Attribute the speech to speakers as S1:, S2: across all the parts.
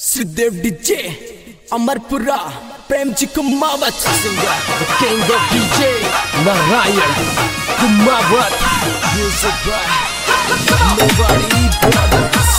S1: Shridev DJ Amarpura Prem ji Kumawat singer king of DJ Narayan Kumawat music by nobody brothers.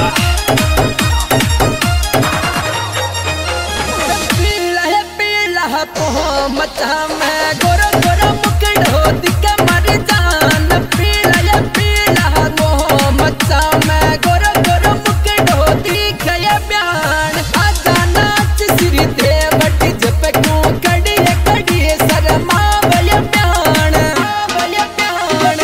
S1: पीला है पोह मचा में गोरा गोरा मुकड़ो दिका मर जान। पीला है पोह मचा में गोरा गोरा मुकड़ो दिखा ब्यान। आजा नाच श्रीदेव डीजे पे क्यों कड़िए कड़िए शर्मा वय ब्यान वय ब्यान।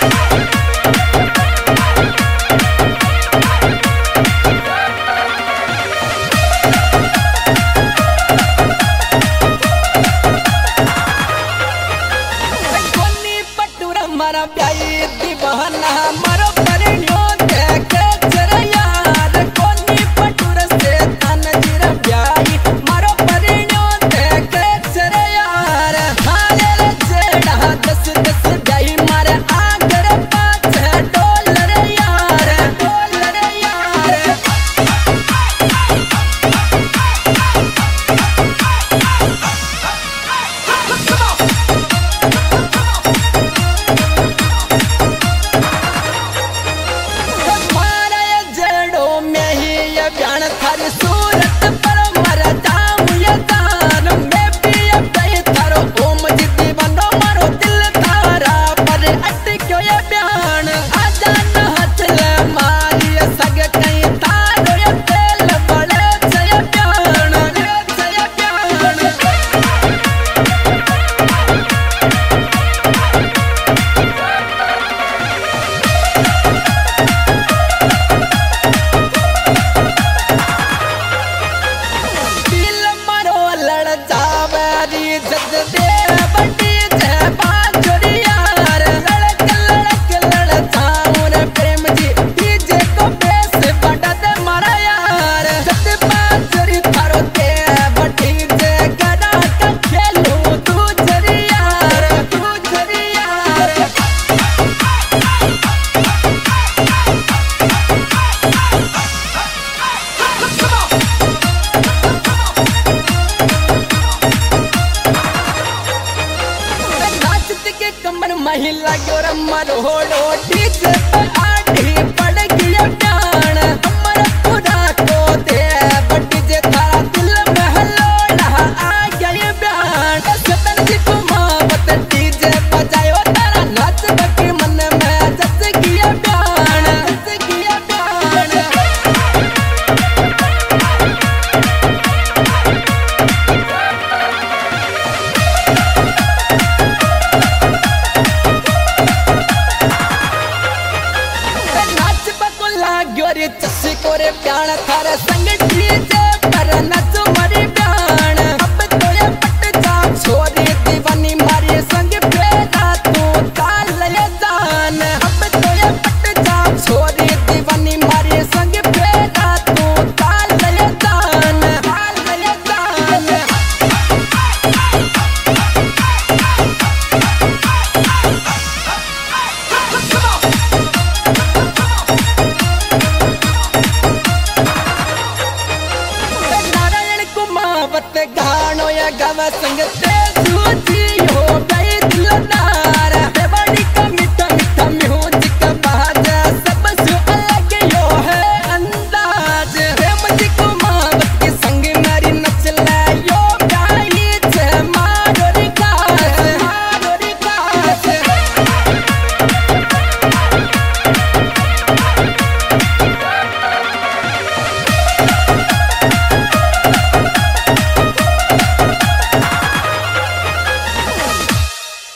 S1: मारा प्याई दीवाना मारो परिणो देखे जरा यार। कोनी पटुर से तन जिरा प्याई मारो परिणो देखे जरा यार। हाले जेड़ा दस दस प्याई मारे आगर पाँच डॉलर यार डॉलर यार। ब्यान थारी सूरत पर मर जाऊं ये जान। मैं भी अब गई थारो ओम जिद्दी बनो मारो दिल थारा पर अटक्यो ये ब्यान। आजा न हथल मारी सग कहीं थारो ये दिल बड़े जय ब्यान जय ब्यान। जद दे बड़ी जय बांसुरी यार। लड़क लड़क लड़चाऊं रे प्रेम जी डीजे को बेस बड़ा दे मारा यार। जद बांसुरी थारो दे बड़ी जय गड़ा का खेलूं तू जरी यार तू जरी यार। कमर महिला गोरा मरोड़ो डीजे पे आड़ी पड़ गया ब्यान। अमर पूरा को दे बड़ी जे थारा दिल में हलोड़ा आ गया ब्यान। सतन जी कुमावत डीजे बजायो तारा नाच बकी मन में जस गया ब्यान जस गया ब्यान। गोरी चस्सी कोरे प्याण थारे संग डीजे पर नचो मरी ब्यान। अब तो ये पट जा छोरी दीवानी मारी संग फेरा तू ताल ले जान। अब तो ये पट जा छोरी दीवानी मारी संग फेरा तू ताल ले जान ताल ले जान। गानो या गवा संग ते